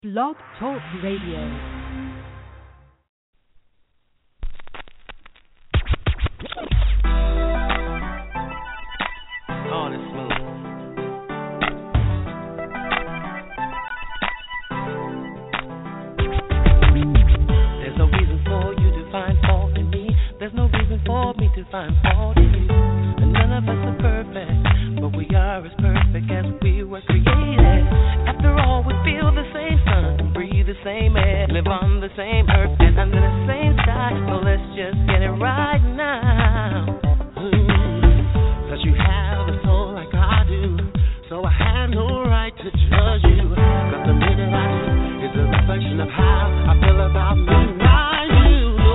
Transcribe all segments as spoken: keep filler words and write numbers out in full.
Blog Talk Radio. Find fault in you. And none of us are perfect, but we are as perfect as we were created. After all, we feel the same sun, breathe the same air, live on the same earth and under the same sky. So let's just get it right now. Mm. Cause you have a soul like I do, so I have no right to judge you. Cause the minute I do is a reflection of how I feel about me. Why you know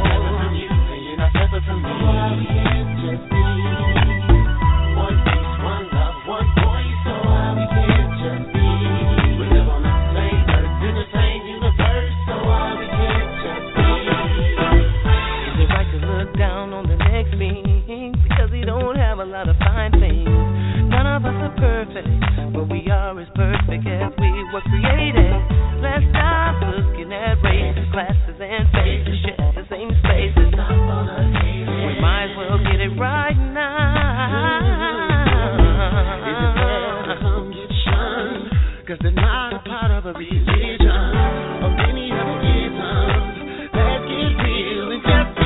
from me, why we can't just be one piece, one love, one voice. So why we can't just be? We live on the same earth, in the same universe. So why we can't just be? Is it right to look down on the next being because we don't have a lot of fine things? None of us are perfect, but we are as perfect as we were created. Let's stop looking at races, classes, and faces, share the same spaces. Stop on us. Might as well get it right now. Is it fair to come get shunned? Cause they're not a part of a religion or any other ism. Let's get real and just be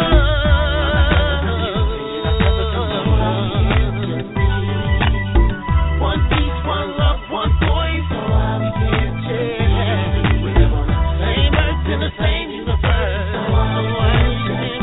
one. One peace, one love, one voice. So why we can't change? We live on the same earth in the same universe. So why we can't change?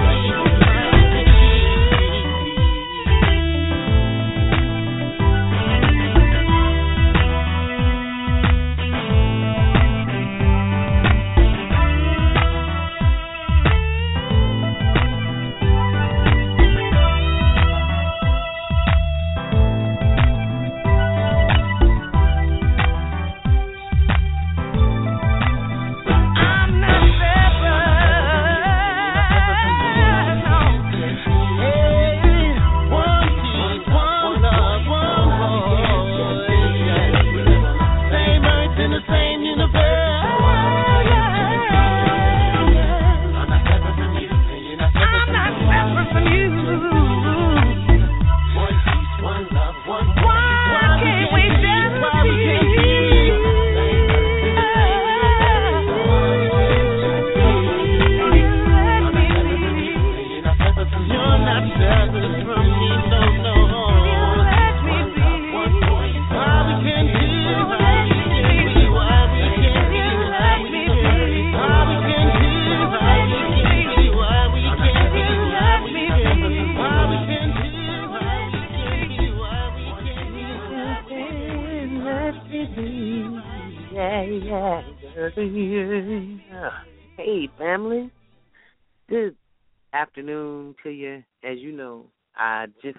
Hey, family. Good afternoon to you. As you know, I just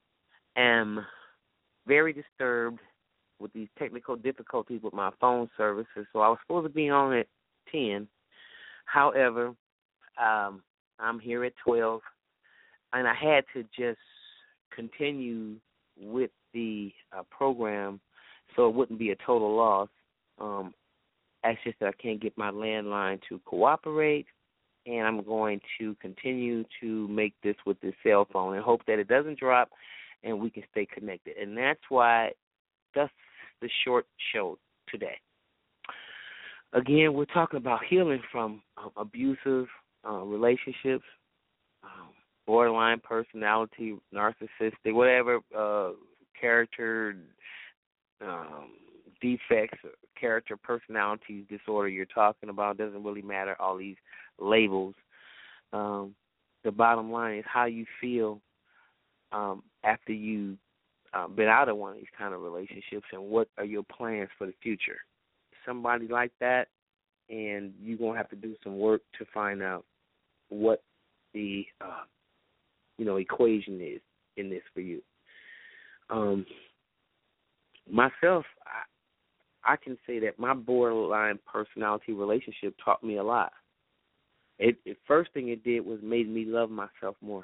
am very disturbed with these technical difficulties with my phone services. So I was supposed to be on at ten. However, um, I'm here at twelve, and I had to just continue with the uh, program so it wouldn't be a total loss. Um, That's just that I can't get my landline to cooperate, and I'm going to continue to make this with this cell phone and hope that it doesn't drop and we can stay connected. And that's why that's the short show today. Again, we're talking about healing from um, abusive uh, relationships, um, borderline personality, narcissistic, whatever uh, character um, defects, character personality disorder you're talking about. Doesn't really matter, all these labels. Um, the bottom line is how you feel um, after you've uh, been out of one of these kind of relationships, and what are your plans for the future. Somebody like that, and you're going to have to do some work to find out what the uh, you know equation is in this for you. Um, myself, I, I can say that my borderline personality relationship taught me a lot. It, it first thing it did was made me love myself more,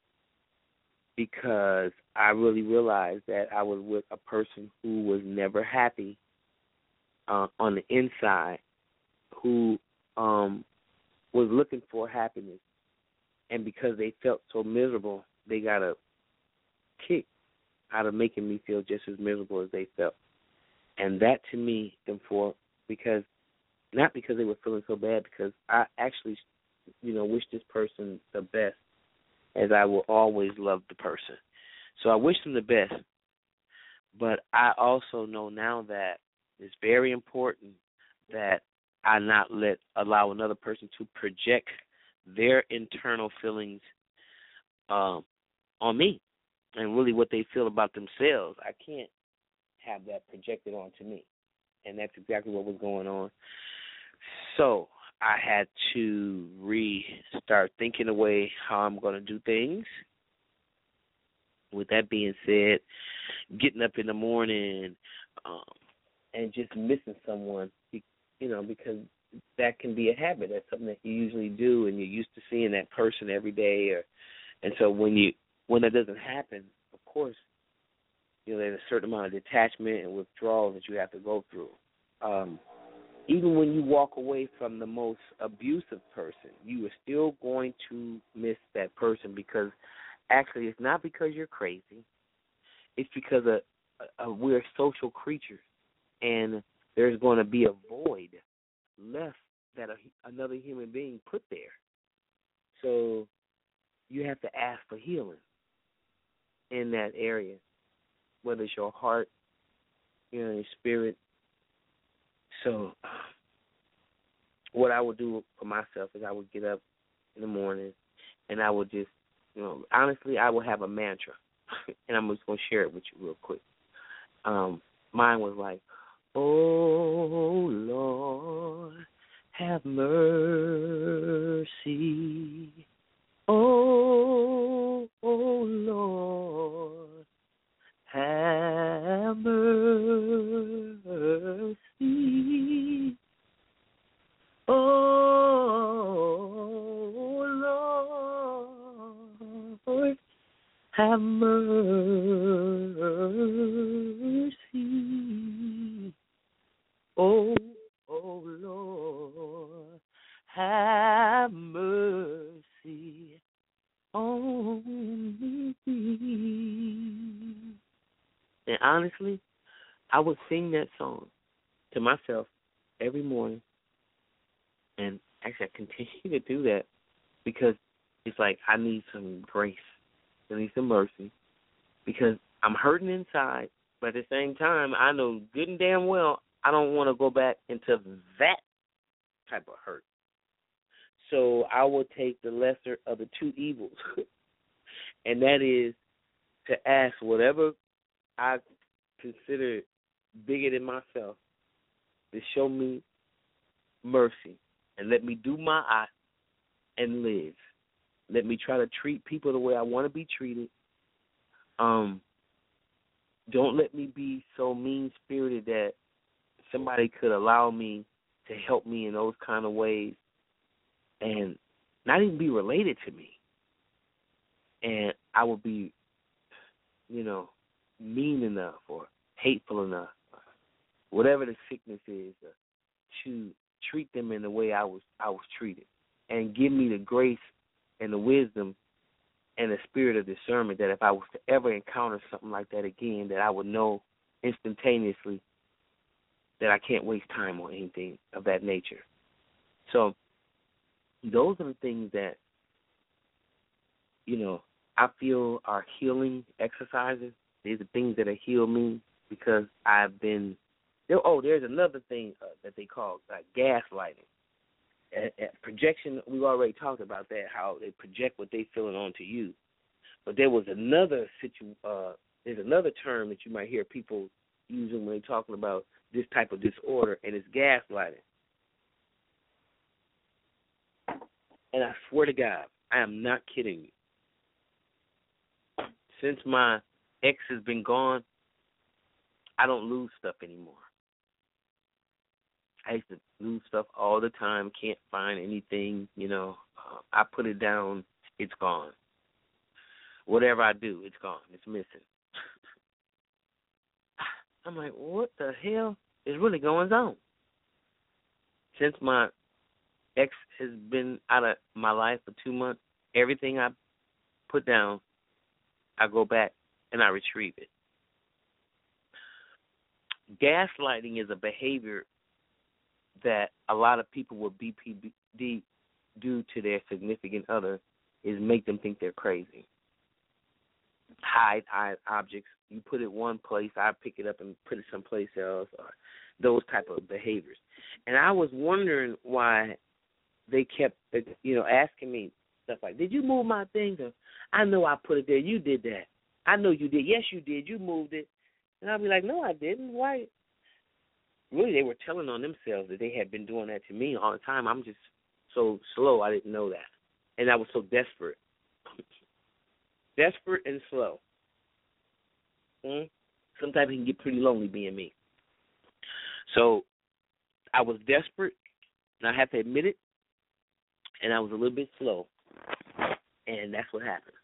because I really realized that I was with a person who was never happy uh, on the inside who um, was looking for happiness, and because they felt so miserable, they got a kick out of making me feel just as miserable as they felt. And that to me, and for because not because they were feeling so bad, because I actually, you know, wish this person the best, as I will always love the person. So I wish them the best. But I also know now that it's very important that I not let allow another person to project their internal feelings um, on me, and really what they feel about themselves. I can't have that projected onto me, and that's exactly what was going on. So I had to restart thinking the way how I'm going to do things. With that being said, getting up in the morning um, and just missing someone, you know, because that can be a habit. That's something that you usually do, and you're used to seeing that person every day. Or, and so when you when that doesn't happen, of course, you know, there's a certain amount of detachment and withdrawal that you have to go through. Um, even when you walk away from the most abusive person, you are still going to miss that person, because actually it's not because you're crazy. It's because of, uh, we're social creatures, and there's going to be a void left that a, another human being put there. So you have to ask for healing in that area, whether it's your heart, you know, your spirit. So what I would do for myself is I would get up in the morning, and I would just, you know, honestly, I would have a mantra, and I'm just going to share it with you real quick. Um, mine was like, oh, Lord, have mercy. Oh, oh, Lord, have mercy. Oh, Lord, have mercy. Oh, oh, Lord, have mercy on me. And honestly, I would sing that song to myself every morning. And actually, I continue to do that because it's like I need some grace. I need some mercy, because I'm hurting inside, but at the same time, I know good and damn well I don't want to go back into that type of hurt. So I will take the lesser of the two evils, and that is to ask whatever I consider bigger than myself to show me mercy and let me do my eye and live. Let me try to treat people the way I want to be treated. Um, don't let me be so mean-spirited that somebody could allow me to help me in those kind of ways and not even be related to me. And I would be, you know, mean enough or hateful enough, whatever the sickness is, uh, to treat them in the way I was I was treated, and give me the grace and the wisdom and the spirit of discernment that if I was to ever encounter something like that again, that I would know instantaneously that I can't waste time on anything of that nature. So those are the things that, you know, I feel are healing exercises. These are things that have healed me because I've been there. Oh, there's another thing uh, that they call uh, gaslighting. At, at projection, we've already talked about that, how they project what they feeling onto you. But there was another situ. Uh, there's another term that you might hear people using when they're talking about this type of disorder, and it's gaslighting. And I swear to God, I am not kidding you. Since my ex has been gone, I don't lose stuff anymore. I used to lose stuff all the time, can't find anything, you know. Uh, I put it down, it's gone. Whatever I do, it's gone, it's missing. I'm like, what the hell? is really going on. Since my ex has been out of my life for two months, everything I put down, I go back and I retrieve it. Gaslighting is a behavior that a lot of people with B P D do to their significant other, is make them think they're crazy. Hide, hide objects. You put it one place, I pick it up and put it someplace else, or those type of behaviors. And I was wondering why they kept, you know, asking me stuff like, did you move my things? Or, I know I put it there. You did that. I know you did. Yes, you did. You moved it. And I'll be like, no, I didn't. Why? Really, they were telling on themselves that they had been doing that to me all the time. I'm just so slow, I didn't know that. And I was so desperate. Desperate and slow. Hmm? Sometimes it can get pretty lonely being me. So I was desperate, and I have to admit it, and I was a little bit slow. And that's what happened.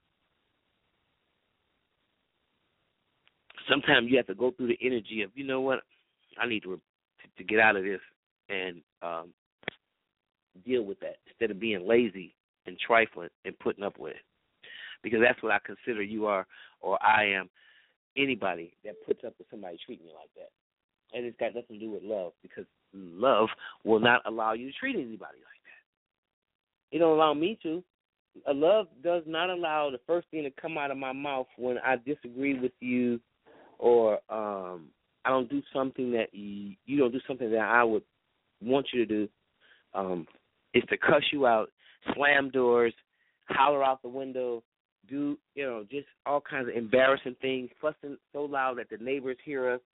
Sometimes you have to go through the energy of, you know what, I need to to get out of this and um, deal with that instead of being lazy and trifling and putting up with it. Because that's what I consider you are, or I am, anybody that puts up with somebody treating you like that. And it's got nothing to do with love, because love will not allow you to treat anybody like that. It don't allow me to. A love does not allow the first thing to come out of my mouth when I disagree with you, or um, I don't do something that you, you don't do something that I would want you to do, um, is to cuss you out, slam doors, holler out the window, do, you know, just all kinds of embarrassing things, fussing so loud that the neighbors hear us.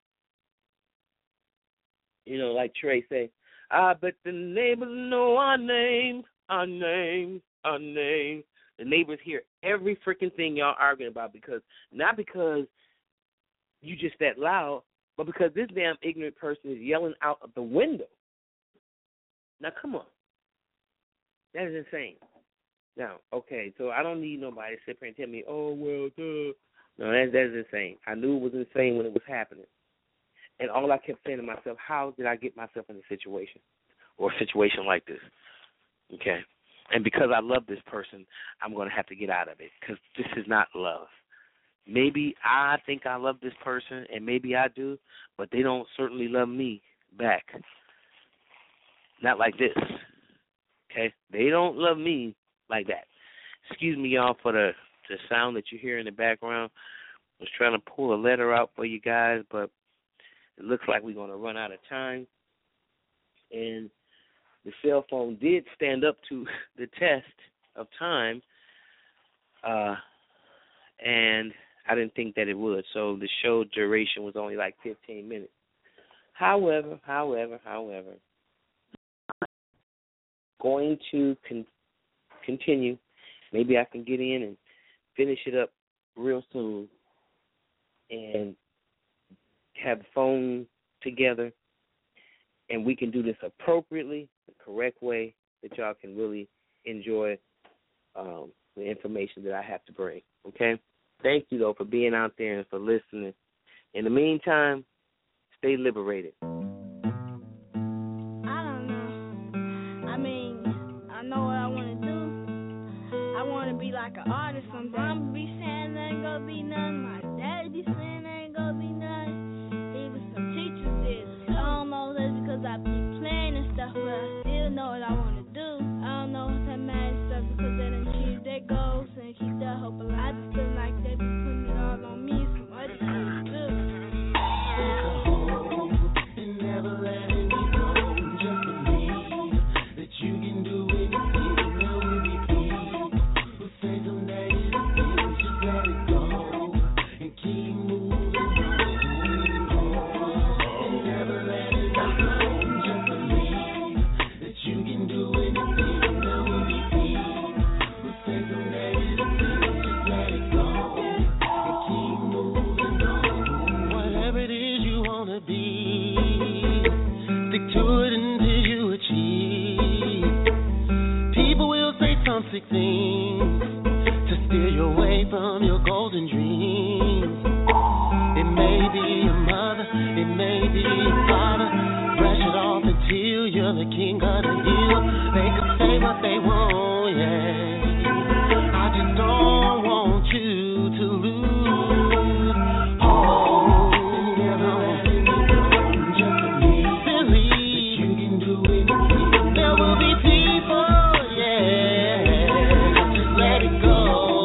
You know, like Trey say, I bet the neighbors know our name, our name, our name. The neighbors hear every freaking thing y'all arguing about, because not because you just that loud, but because this damn ignorant person is yelling out of the window. Now, come on. That is insane. Now, okay, so I don't need nobody to sit here and tell me, oh, well, duh. No, that, that is insane. I knew it was insane when it was happening. And all I kept saying to myself, how did I get myself in a situation or a situation like this? Okay. And because I love this person, I'm going to have to get out of it, because this is not love. Maybe I think I love this person, and maybe I do, but they don't certainly love me back. Not like this. Okay? They don't love me like that. Excuse me, y'all, for the, the sound that you hear in the background. I was trying to pull a letter out for you guys, but it looks like we're going to run out of time. And the cell phone did stand up to the test of time, uh, and I didn't think that it would. So the show duration was only like fifteen minutes. However, however, however, going to con- continue. Maybe I can get in and finish it up real soon and have the phone together, and we can do this appropriately, the correct way that y'all can really enjoy um, the information that I have to bring, okay? Thank you, though, for being out there and for listening. In the meantime, stay liberated. I don't know. I mean, I know what I want to do. I want to be like an artist. My mom be saying there ain't gonna be none. My dad be saying there ain't gonna be none. Even some teachers did. I don't know if that's because I be playing and stuff, but I still know what I want to do. I don't know if that matters stuff, because they done achieve their goals and keep their hope alive. I just feel like they be putting it all on me. Some other shit to do. gonna do. They can say what they want, yeah.